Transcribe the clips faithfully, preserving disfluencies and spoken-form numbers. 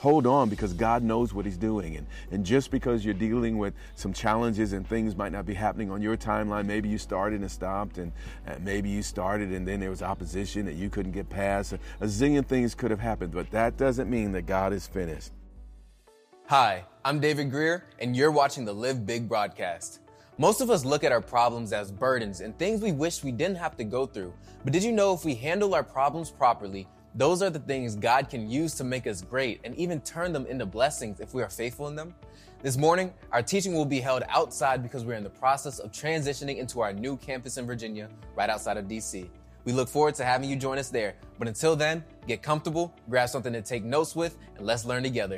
hold on, because God knows what he's doing. And, and just because you're dealing with some challenges and things might not be happening on your timeline, maybe you started and stopped, and, and maybe you started and then there was opposition that you couldn't get past. A, a zillion things could have happened, but that doesn't mean that God is finished. Hi, I'm David Greer, and you're watching the Live Big broadcast. Most of us look at our problems as burdens and things we wish we didn't have to go through. But did you know if we handle our problems properly, those are the things God can use to make us great and even turn them into blessings if we are faithful in them? This morning, our teaching will be held outside because we're in the process of transitioning into our new campus in Virginia, right outside of D C. We look forward to having you join us there. But until then, get comfortable, grab something to take notes with, and let's learn together.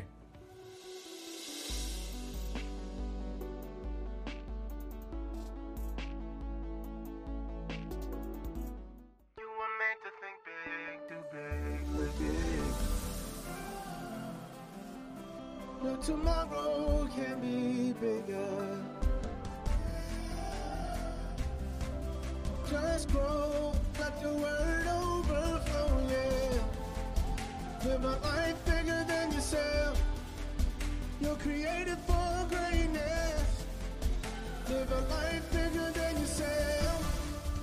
Tomorrow can be bigger. Just grow, let the word overflow, yeah. Live a life bigger than yourself. You're created for greatness. Live a life bigger than yourself.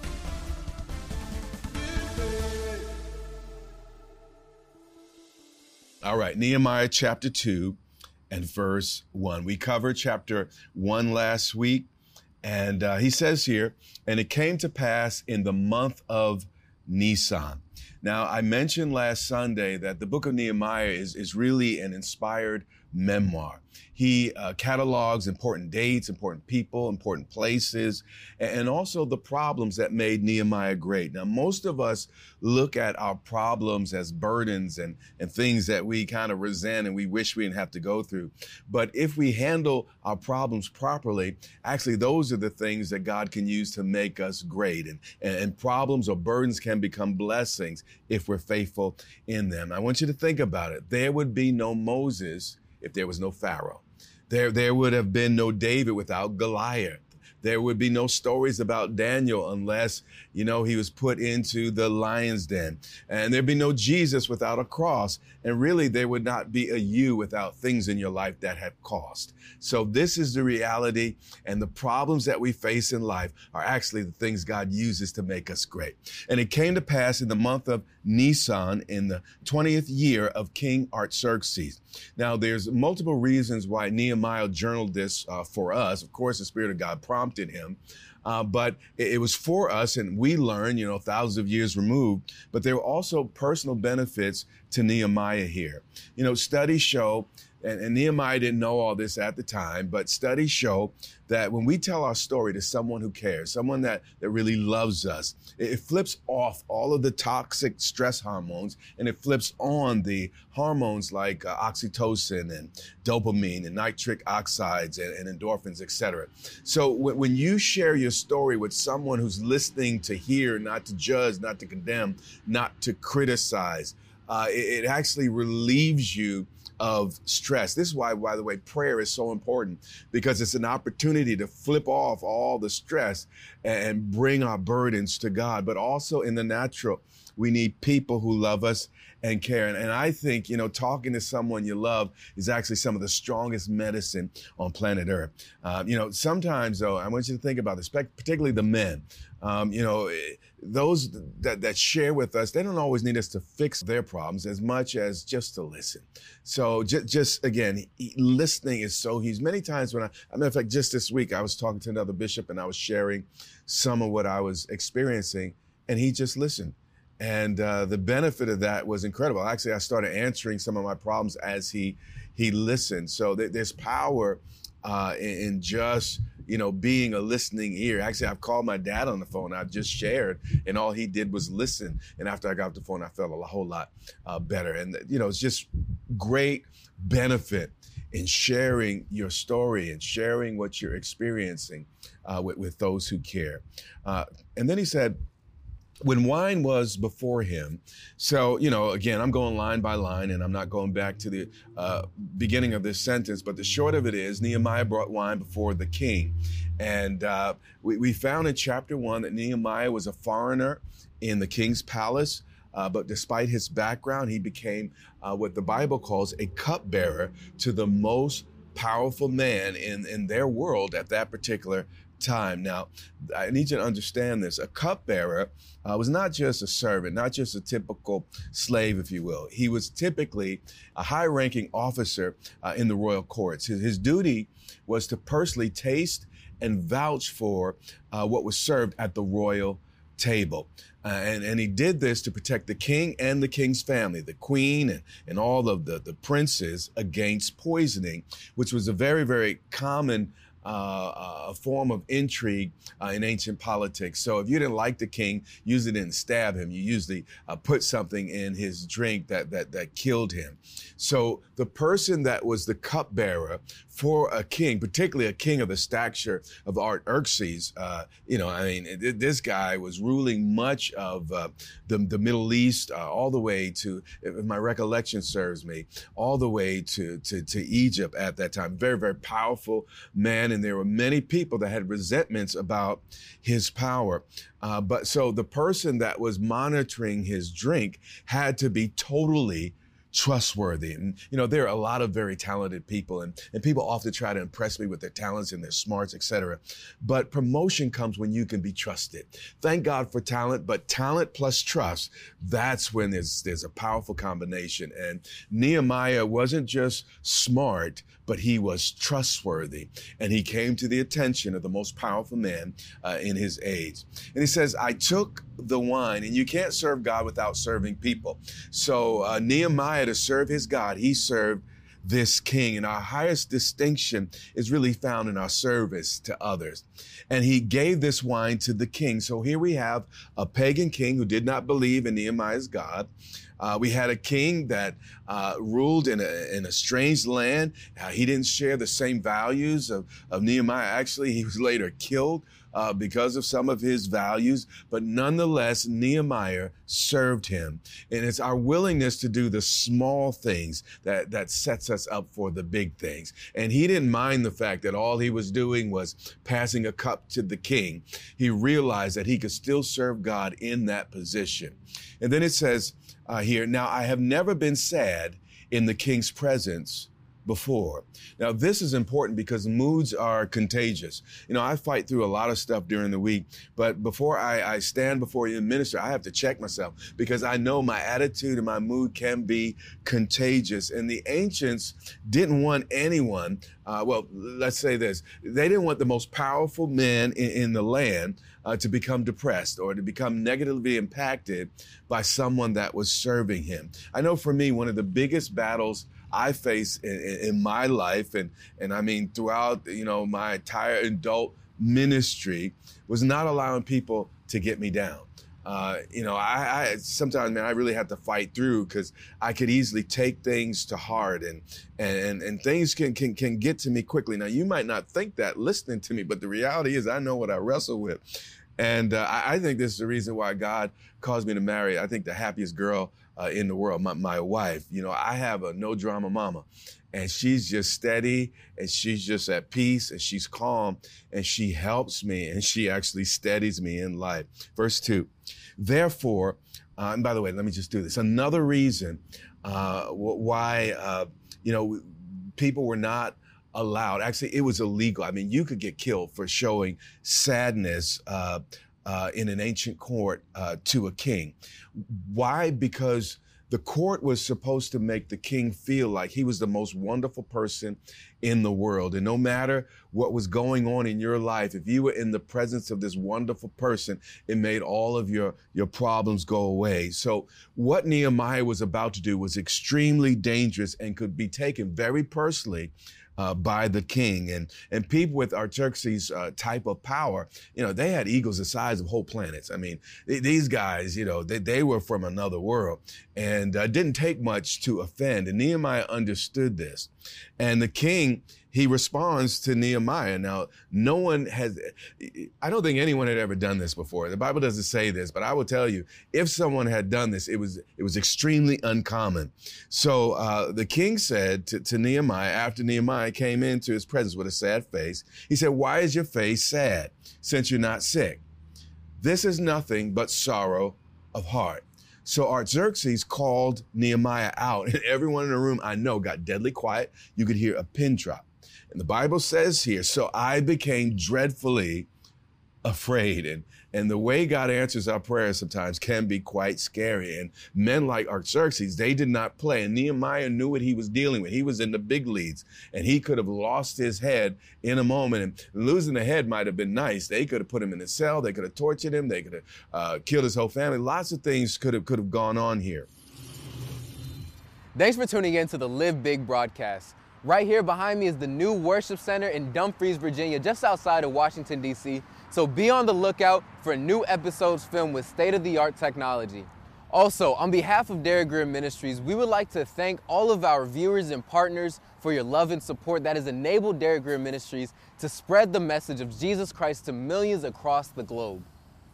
All right, Nehemiah chapter two. And verse one. We covered chapter one last week, and uh, he says here, and it came to pass in the month of Nisan. Now, I mentioned last Sunday that the book of Nehemiah is, is really an inspired memoir. He uh, catalogs important dates, important people, important places, and also the problems that made Nehemiah great. Now, most of us look at our problems as burdens and, and things that we kind of resent and we wish we didn't have to go through. But if we handle our problems properly, actually, those are the things that God can use to make us great. And, and problems or burdens can become blessings if we're faithful in them. I want you to think about it. There would be no Moses if there was no Pharaoh. There, there would have been no David without Goliath. There would be no stories about Daniel unless, you know, he was put into the lion's den. And there'd be no Jesus without a cross. And really, there would not be a you without things in your life that have cost. So this is the reality, and the problems that we face in life are actually the things God uses to make us great. And it came to pass in the month of Nisan in the twentieth year of King Artaxerxes. Now, there's multiple reasons why Nehemiah journaled this uh, for us. Of course, the Spirit of God prompted him, uh, but it, it was for us, and we learn, you know, thousands of years removed, but there were also personal benefits to Nehemiah here. You know, studies show, and, and Nehemiah didn't know all this at the time, but studies show that when we tell our story to someone who cares, someone that, that really loves us, it, it flips off all of the toxic stress hormones, and it flips on the hormones like uh, oxytocin and dopamine and nitric oxides and, and endorphins, et cetera. So w- when you share your story with someone who's listening to hear, not to judge, not to condemn, not to criticize, uh, it, it actually relieves you of stress. This is why, by the way, prayer is so important, because it's an opportunity to flip off all the stress and bring our burdens to God. But also in the natural, we need people who love us and care. And, and I think, you know, talking to someone you love is actually some of the strongest medicine on planet Earth. Uh, you know, sometimes, though, I want you to think about this, particularly the men. Um, you know, those that, that share with us, they don't always need us to fix their problems as much as just to listen. So just, just again, listening is so huge. Many times when I, I matter of fact, just this week, I was talking to another bishop and I was sharing some of what I was experiencing, and he just listened. And uh, the benefit of that was incredible. Actually, I started answering some of my problems as he he listened. So th- there's power uh, in, in just, you know, being a listening ear. Actually, I've called my dad on the phone. I've just shared, and all he did was listen. And after I got off the phone, I felt a whole lot uh, better. And, you know, it's just great benefit in sharing your story and sharing what you're experiencing uh, with, with those who care. Uh, and then he said, when wine was before him, so, you know, again, I'm going line by line, and I'm not going back to the uh, beginning of this sentence, but the short of it is Nehemiah brought wine before the king. And uh, we, we found in chapter one that Nehemiah was a foreigner in the king's palace. uh, but despite his background, he became uh, what the Bible calls a cupbearer to the most powerful man in, in their world at that particular time. Now, I need you to understand this. A cupbearer uh, was not just a servant, not just a typical slave, if you will. He was typically a high-ranking officer uh, in the royal courts. His, his duty was to personally taste and vouch for uh, what was served at the royal table. Uh, and, and he did this to protect the king and the king's family, the queen and, and all of the, the princes against poisoning, which was a very, very common Uh, a form of intrigue uh, in ancient politics. So if you didn't like the king, you usually didn't stab him. You usually uh, put something in his drink that that that killed him. So the person that was the cupbearer for a king, particularly a king of the stature of Artaxerxes, uh, you know, I mean, th- this guy was ruling much of uh, the, the Middle East, uh, all the way to, if my recollection serves me, all the way to, to, to Egypt at that time. Very, very powerful man. And there were many people that had resentments about his power. Uh, but so the person that was monitoring his drink had to be totally trustworthy. And, you know, there are a lot of very talented people, and, and people often try to impress me with their talents and their smarts, et cetera. But promotion comes when you can be trusted. Thank God for talent, but talent plus trust, that's when there's, there's a powerful combination. And Nehemiah wasn't just smart, but he was trustworthy. And he came to the attention of the most powerful man uh, in his age. And he says, I took the wine, and you can't serve God without serving people. So uh, Nehemiah, to serve his God, he served this king. And our highest distinction is really found in our service to others. And he gave this wine to the king. So here we have a pagan king who did not believe in Nehemiah's God. Uh, we had a king that uh, ruled in a, in a strange land. Uh, he didn't share the same values of, of Nehemiah. Actually, he was later killed uh, because of some of his values. But nonetheless, Nehemiah served him. And it's our willingness to do the small things that, that sets us up for the big things. And he didn't mind the fact that all he was doing was passing a cup to the king. He realized that he could still serve God in that position. And then it says, Uh, here. Now, I have never been sad in the king's presence before. Now, this is important because moods are contagious. You know, I fight through a lot of stuff during the week, but before I, I stand before you and minister, I have to check myself because I know my attitude and my mood can be contagious. And the ancients didn't want anyone, uh, well, let's say this, they didn't want the most powerful man in, in the land Uh, to become depressed or to become negatively impacted by someone that was serving him. I know for me, one of the biggest battles I face in, in, in my life, and, and I mean, throughout, you know, my entire adult ministry, was not allowing people to get me down. Uh, you know, I, I sometimes, man, I really have to fight through because I could easily take things to heart, and and and things can can can get to me quickly. Now, you might not think that listening to me, but the reality is, I know what I wrestle with, and uh, I, I think this is the reason why God caused me to marry, I think, the happiest girl uh, in the world, my, my wife. You know, I have a no drama mama. And she's just steady, and she's just at peace, and she's calm, and she helps me, and she actually steadies me in life. Verse two, therefore, uh, and by the way, let me just do this. Another reason uh, why, uh, you know, people were not allowed, actually, it was illegal. I mean, you could get killed for showing sadness uh, uh, in an ancient court uh, to a king. Why? Because the court was supposed to make the king feel like he was the most wonderful person in the world. And no matter what was going on in your life, if you were in the presence of this wonderful person, it made all of your, your problems go away. So what Nehemiah was about to do was extremely dangerous and could be taken very personally Uh, by the king. And and people with Artaxerxes' uh, type of power, you know, they had egos the size of whole planets. I mean, th- these guys, you know, they, they were from another world, and uh, didn't take much to offend. And Nehemiah understood this. And the king, he responds to Nehemiah. Now, no one has, I don't think anyone had ever done this before. The Bible doesn't say this, but I will tell you, if someone had done this, it was it was extremely uncommon. So uh, the king said to, to Nehemiah, after Nehemiah came into his presence with a sad face, he said, why is your face sad, since you're not sick? This is nothing but sorrow of heart. So Artaxerxes called Nehemiah out, and everyone in the room, I know, got deadly quiet. You could hear a pin drop. And the Bible says here, so I became dreadfully afraid. And, and the way God answers our prayers sometimes can be quite scary. And men like Artaxerxes, they did not play. And Nehemiah knew what he was dealing with. He was in the big leagues, and he could have lost his head in a moment. And losing the head might have been nice. They could have put him in a cell. They could have tortured him. They could have uh, killed his whole family. Lots of things could have, could have gone on here. Thanks for tuning in to the Live Big broadcast. Right here behind me is the new worship center in Dumfries, Virginia, just outside of Washington, D C. So be on the lookout for new episodes filmed with state-of-the-art technology. Also, on behalf of Derek Grier Ministries, we would like to thank all of our viewers and partners for your love and support that has enabled Derek Grier Ministries to spread the message of Jesus Christ to millions across the globe.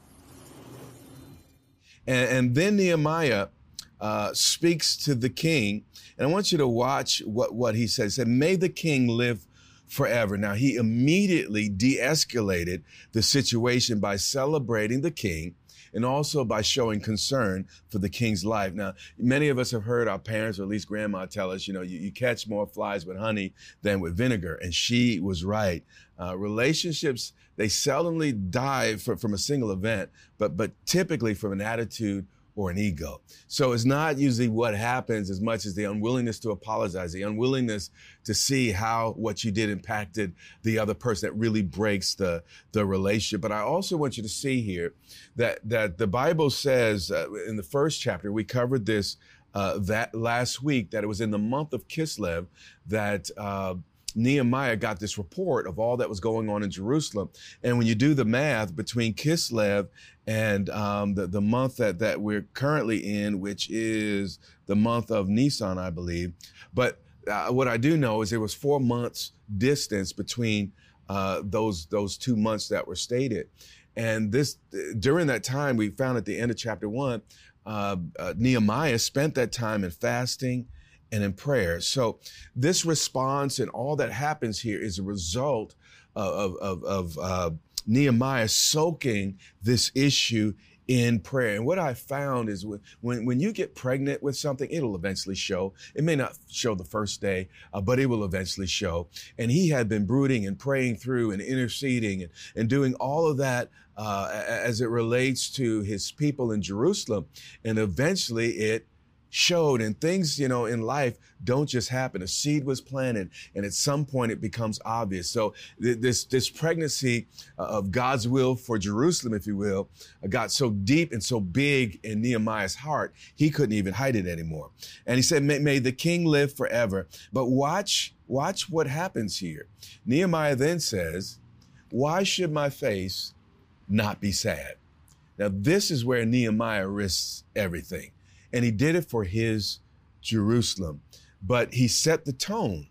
And, and then Nehemiah uh, speaks to the king. And I want you to watch what, what he said. He said, may the king live forever. Now, he immediately de-escalated the situation by celebrating the king and also by showing concern for the king's life. Now, many of us have heard our parents, or at least grandma, tell us, you know, you, you catch more flies with honey than with vinegar. And she was right. Uh, relationships, they seldomly die for, from a single event, but, but typically from an attitude or an ego. So it's not usually what happens as much as the unwillingness to apologize, the unwillingness to see how what you did impacted the other person that really breaks the, the relationship. But I also want you to see here that, that the Bible says uh, in the first chapter, we covered this uh, that last week, that it was in the month of Kislev that uh, Nehemiah got this report of all that was going on in Jerusalem. And when you do the math between Kislev and um, the, the month that, that we're currently in, which is the month of Nisan, I believe. But uh, what I do know is there was four months distance between uh, those, those two months that were stated. And this, during that time, we found at the end of chapter one, uh, uh, Nehemiah spent that time in fasting and in prayer. So this response and all that happens here is a result of, of, of uh, Nehemiah soaking this issue in prayer. And what I found is when, when you get pregnant with something, it'll eventually show. It may not show the first day, uh, but it will eventually show. And he had been brooding and praying through and interceding and, and doing all of that uh, as it relates to his people in Jerusalem. And eventually it showed. And things, you know, in life don't just happen. A seed was planted, and at some point it becomes obvious. So th- this this pregnancy uh, of God's will for Jerusalem, if you will, uh, got so deep and so big in Nehemiah's heart, he couldn't even hide it anymore. And he said, may, may the king live forever. But watch, watch what happens here. Nehemiah then says, why should my face not be sad? Now, this is where Nehemiah risks everything. And he did it for his Jerusalem. But he set the tone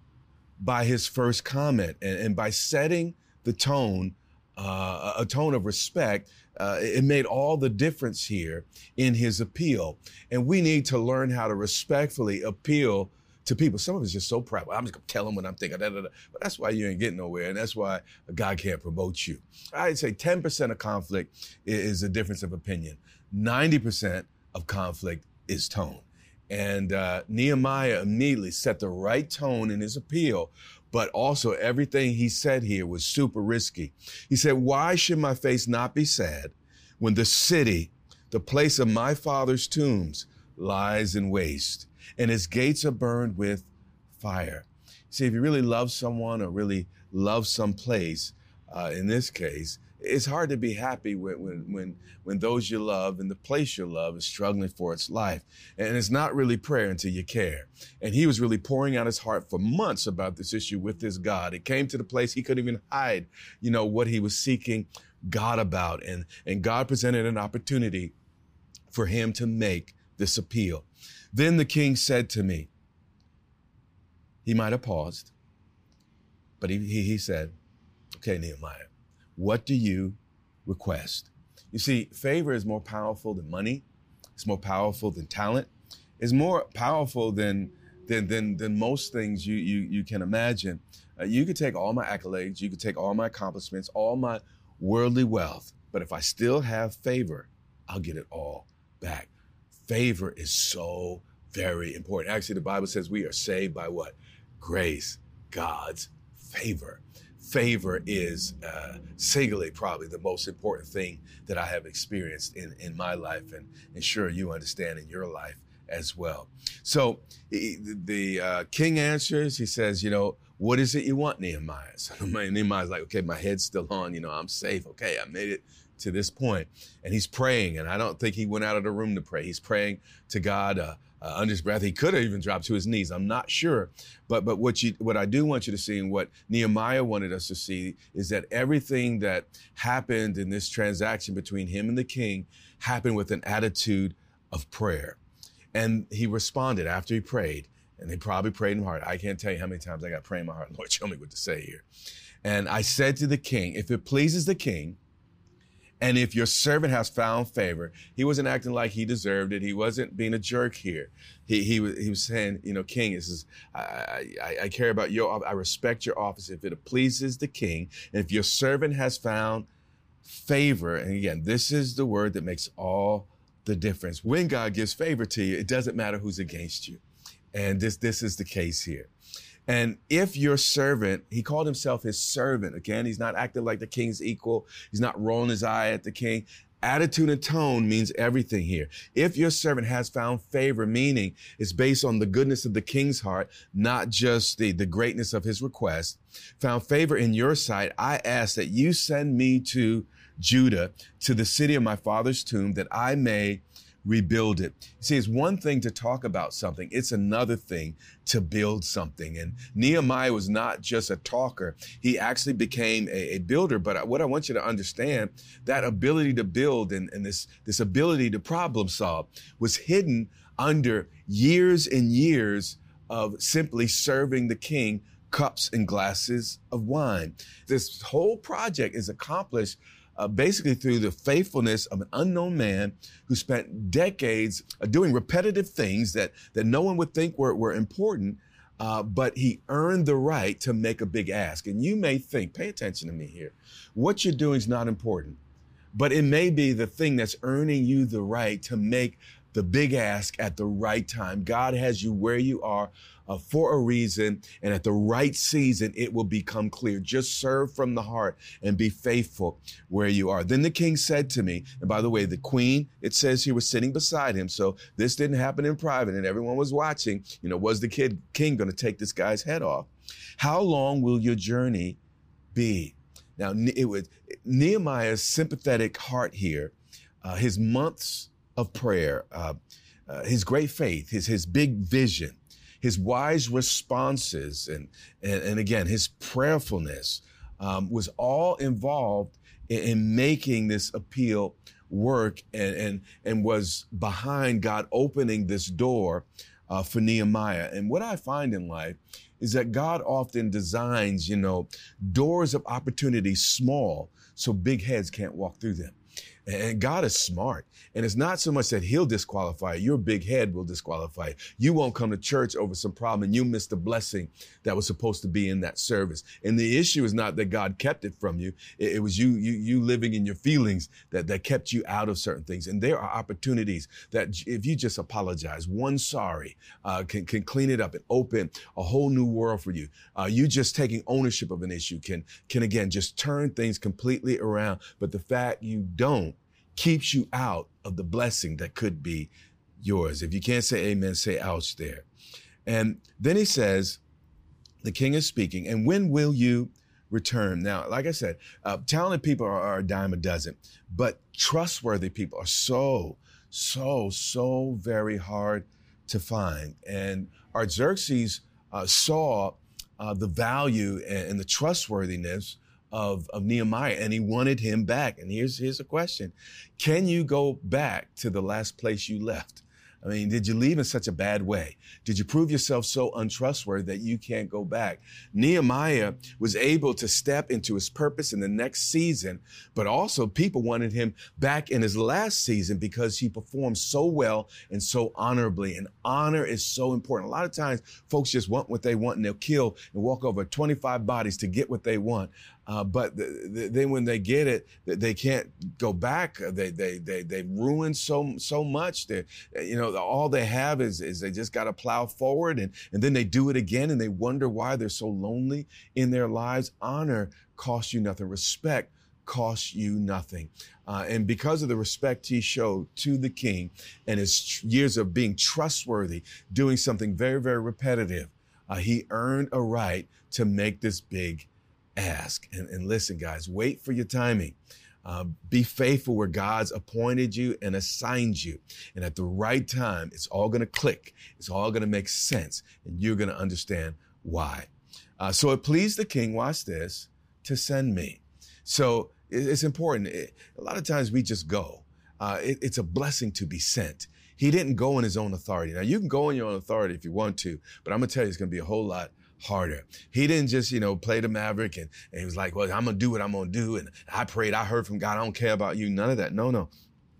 by his first comment. And, and by setting the tone, uh, a tone of respect, uh, it made all the difference here in his appeal. And we need to learn how to respectfully appeal to people. Some of us are just so proud. Well, I'm just going to tell them what I'm thinking. Da, da, da. But that's why you ain't getting nowhere. And that's why God can't promote you. I'd say ten percent of conflict is a difference of opinion. ninety percent of conflict is tone. And uh, Nehemiah immediately set the right tone in his appeal, but also everything he said here was super risky. He said, why should my face not be sad when the city, the place of my father's tombs, lies in waste and its gates are burned with fire? See, if you really love someone or really love some place, uh, in this case, it's hard to be happy when, when, when, when those you love and the place you love is struggling for its life. And it's not really prayer until you care. And he was really pouring out his heart for months about this issue with his God. It came to the place he couldn't even hide, you know, what he was seeking God about. And, and God presented an opportunity for him to make this appeal. Then the king said to me, he might have paused, but he, he, he said, okay, Nehemiah, what do you request? You see, favor is more powerful than money. It's more powerful than talent. It's more powerful than than than, than most things you you you can imagine. Uh, you could take all my accolades, you could take all my accomplishments, all my worldly wealth, but if I still have favor, I'll get it all back. favor is so very important. Actually, the Bible says we are saved by what? Grace, God's favor. Favor is uh, singularly probably the most important thing that I have experienced in, in my life, and, and sure you understand in your life as well. So he, the uh, king answers, he says, you know, what is it you want, Nehemiah? So Nehemiah's like, okay, my head's still on, you know, I'm safe. Okay, I made it to this point. And he's praying, and I don't think he went out of the room to pray. He's praying to God uh, uh, under his breath. He could have even dropped to his knees. I'm not sure. But but what you what I do want you to see, and what Nehemiah wanted us to see, is that everything that happened in this transaction between him and the king happened with an attitude of prayer. And he responded after he prayed, and they probably prayed in my heart. I can't tell you how many times I got praying in my heart, Lord, show me what to say here. And I said to the king, if it pleases the king, and if your servant has found favor, he wasn't acting like he deserved it. He wasn't being a jerk here. He he was he was saying, you know, king, this is I, I I care about your I respect your office. If it pleases the king, and if your servant has found favor, and again, this is the word that makes all the difference. When God gives favor to you, it doesn't matter who's against you, and this this is the case here. And if your servant, he called himself his servant. Again, he's not acting like the king's equal. He's not rolling his eye at the king. Attitude and tone means everything here. If your servant has found favor, meaning it's based on the goodness of the king's heart, not just the, the greatness of his request, found favor in your sight, I ask that you send me to Judah, to the city of my father's tomb, that I may rebuild it. You see, it's one thing to talk about something. It's another thing to build something. And Nehemiah was not just a talker. He actually became a, a builder. But what I want you to understand, that ability to build and, and this, this ability to problem solve was hidden under years and years of simply serving the king cups and glasses of wine. This whole project is accomplished Uh, basically through the faithfulness of an unknown man who spent decades uh, doing repetitive things that, that no one would think were, were important, uh, but he earned the right to make a big ask. And you may think, pay attention to me here, what you're doing is not important, but it may be the thing that's earning you the right to make the big ask at the right time. God has you where you are uh, for a reason, and at the right season, it will become clear. Just serve from the heart and be faithful where you are. Then the king said to me, and by the way, the queen, it says he was sitting beside him, so this didn't happen in private, and everyone was watching. You know, was the kid king going to take this guy's head off? How long will your journey be? Now, it was Nehemiah's sympathetic heart here, uh, his months of prayer, uh, uh, his great faith, his his big vision, his wise responses, and and, and again, his prayerfulness um, was all involved in, in making this appeal work, and and and was behind God opening this door uh, for Nehemiah. And what I find in life is that God often designs, you know, doors of opportunity small so big heads can't walk through them. And God is smart. And it's not so much that he'll disqualify you. Your big head will disqualify you. You won't come to church over some problem and you miss the blessing that was supposed to be in that service. And the issue is not that God kept it from you. It, it was you, you, you living in your feelings that, that kept you out of certain things. And there are opportunities that if you just apologize, one sorry, uh, can, can clean it up and open a whole new world for you. Uh, you just taking ownership of an issue can, can again, just turn things completely around. But the fact you don't keeps you out of the blessing that could be yours. If you can't say amen, say ouch there. And then he says, the king is speaking, and when will you return? Now, like I said, uh, talented people are, are a dime a dozen, but trustworthy people are so, so, so very hard to find. And Artaxerxes uh, saw uh, the value and, and the trustworthiness Of, of Nehemiah, and he wanted him back. And here's, here's a question. Can you go back to the last place you left? I mean, did you leave in such a bad way? Did you prove yourself so untrustworthy that you can't go back? Nehemiah was able to step into his purpose in the next season, but also people wanted him back in his last season because he performed so well and so honorably. And honor is so important. A lot of times folks just want what they want and they'll kill and walk over twenty-five bodies to get what they want. Uh, but th- th- then when they get it, th- they can't go back. They they they they ruined so so much. That you know all they have is is they just got to plow forward, and and then they do it again, and they wonder why they're so lonely in their lives. Honor costs you nothing. Respect costs you nothing. Uh, and because of the respect he showed to the king and his tr- years of being trustworthy, doing something very very repetitive, uh, he earned a right to make this big ask. And, and listen, guys, wait for your timing. Uh, be faithful where God's appointed you and assigned you. And at the right time, it's all going to click. It's all going to make sense. And you're going to understand why. Uh, so it pleased the king, watch this, to send me. So it, it's important. It, a lot of times we just go. Uh, it, it's a blessing to be sent. He didn't go in his own authority. Now, you can go in your own authority if you want to, but I'm going to tell you, it's going to be a whole lot harder. He didn't just, you know, play the maverick and, and he was like, well, I'm going to do what I'm going to do. And I prayed, I heard from God. I don't care about you. None of that. No, no.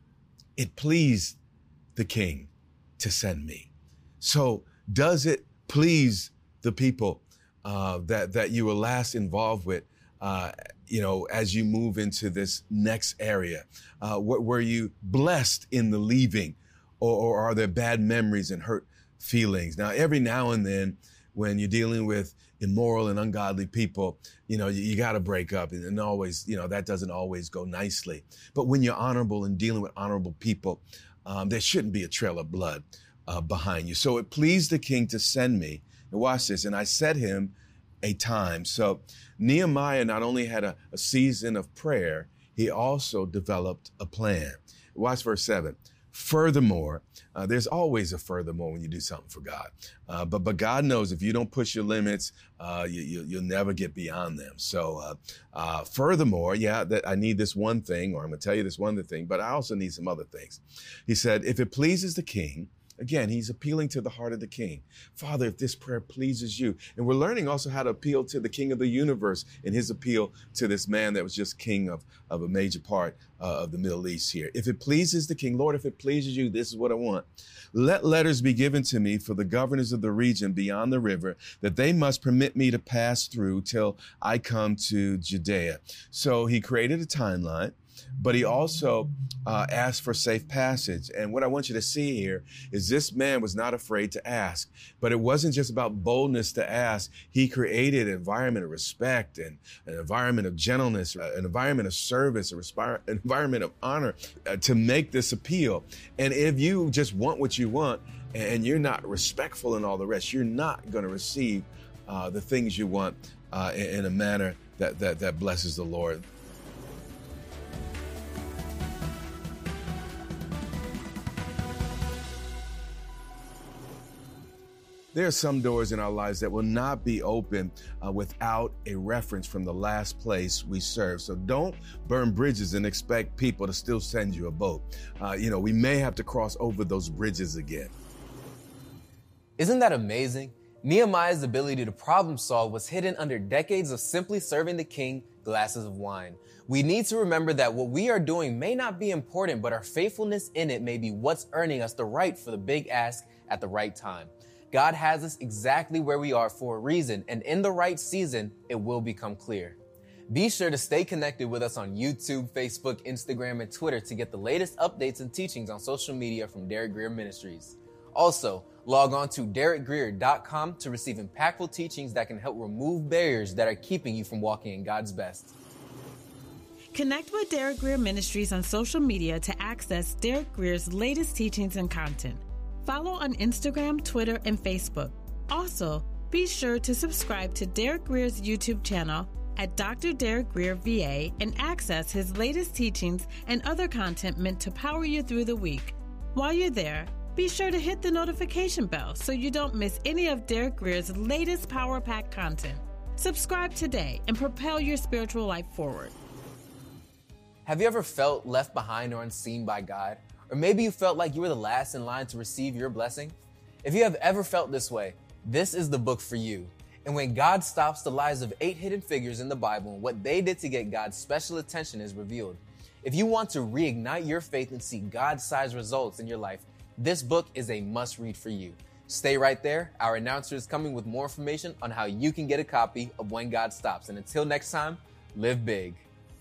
It pleased the king to send me. So does it please the people uh, that, that you were last involved with, uh, you know, as you move into this next area? Uh, were you blessed in the leaving, or, or are there bad memories and hurt feelings? Now, every now and then, when you're dealing with immoral and ungodly people, you know, you, you got to break up, and, and always, you know, that doesn't always go nicely. But when you're honorable and dealing with honorable people, um, there shouldn't be a trail of blood uh, behind you. So it pleased the king to send me. And watch this. And I set him a time. So Nehemiah not only had a, a season of prayer, he also developed a plan. Watch verse seven. Furthermore, uh, there's always a furthermore when you do something for God. Uh, but but God knows if you don't push your limits, uh, you, you, you'll never get beyond them. So uh, uh, furthermore, yeah, that I need this one thing, or I'm going to tell you this one thing, but I also need some other things. He said, if it pleases the king, again, he's appealing to the heart of the king. Father, if this prayer pleases you. And we're learning also how to appeal to the king of the universe in his appeal to this man that was just king of, of a major part uh, of the Middle East here. If it pleases the king, Lord, if it pleases you, this is what I want. Let letters be given to me for the governors of the region beyond the river, that they must permit me to pass through till I come to Judea. So he created a timeline, but he also uh, asked for safe passage. And what I want you to see here is this man was not afraid to ask, but it wasn't just about boldness to ask. He created an environment of respect and an environment of gentleness, an environment of service, an environment of honor uh, to make this appeal. And if you just want what you want and you're not respectful and all the rest, you're not going to receive uh, the things you want uh, in, in a manner that, that, that blesses the Lord. There are some doors in our lives that will not be open uh, without a reference from the last place we serve. So don't burn bridges and expect people to still send you a boat. Uh, you know, we may have to cross over those bridges again. Isn't that amazing? Nehemiah's ability to problem solve was hidden under decades of simply serving the king glasses of wine. We need to remember that what we are doing may not be important, but our faithfulness in it may be what's earning us the right for the big ask at the right time. God has us exactly where we are for a reason, and in the right season, it will become clear. Be sure to stay connected with us on YouTube, Facebook, Instagram, and Twitter to get the latest updates and teachings on social media from Derek Grier Ministries. Also, log on to derek grier dot com to receive impactful teachings that can help remove barriers that are keeping you from walking in God's best. Connect with Derek Grier Ministries on social media to access Derek Grier's latest teachings and content. Follow on Instagram, Twitter, and Facebook. Also, be sure to subscribe to Derek Grier's YouTube channel at Doctor Derek Grier V A and access his latest teachings and other content meant to power you through the week. While you're there, be sure to hit the notification bell so you don't miss any of Derek Grier's latest power-packed content. Subscribe today and propel your spiritual life forward. Have you ever felt left behind or unseen by God? Or maybe you felt like you were the last in line to receive your blessing? If you have ever felt this way, this is the book for you. And when God stops, the lives of eight hidden figures in the Bible and what they did to get God's special attention is revealed. If you want to reignite your faith and see God-sized results in your life, this book is a must-read for you. Stay right there. Our announcer is coming with more information on how you can get a copy of When God Stops. And until next time, live big.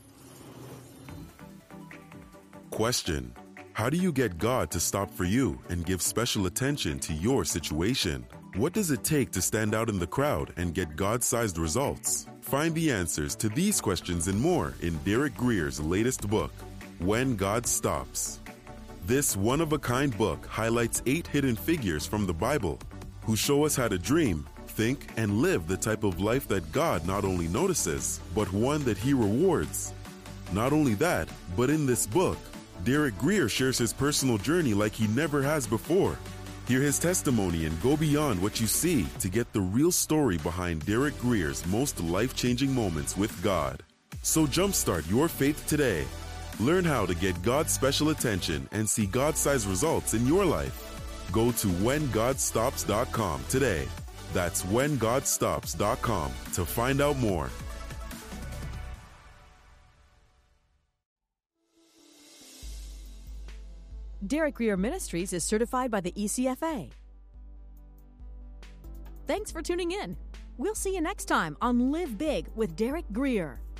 Question: how do you get God to stop for you and give special attention to your situation? What does it take to stand out in the crowd and get God-sized results? Find the answers to these questions and more in Derek Grier's latest book, When God Stops. This one-of-a-kind book highlights eight hidden figures from the Bible who show us how to dream, think, and live the type of life that God not only notices, but one that He rewards. Not only that, but in this book, Derek Grier shares his personal journey like he never has before. Hear his testimony and go beyond what you see to get the real story behind Derek Grier's most life-changing moments with God. So jumpstart your faith today. Learn how to get God's special attention and see God-sized results in your life. Go to when god stops dot com today. That's when god stops dot com to find out more. Derek Grier Ministries is certified by the E C F A. Thanks for tuning in. We'll see you next time on Live Big with Derek Grier.